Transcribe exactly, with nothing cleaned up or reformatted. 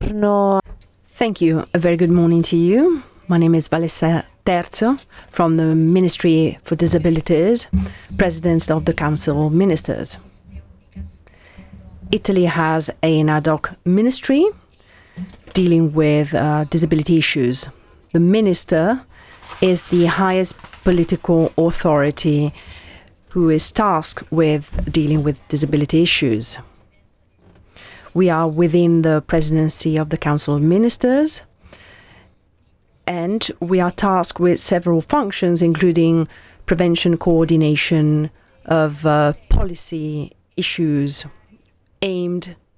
Buongiorno. Thank you. A very good morning to you. My name is Valessa Terzo from the Ministry for Disabilities, President of the Council of Ministers. Italy has an ad hoc ministry dealing with uh, disability issues. The minister is the highest political authority who is tasked with dealing with disability issues. We are within the presidency of the Council of Ministers, and we are tasked with several functions, including prevention, coordination of uh, policy issues aimed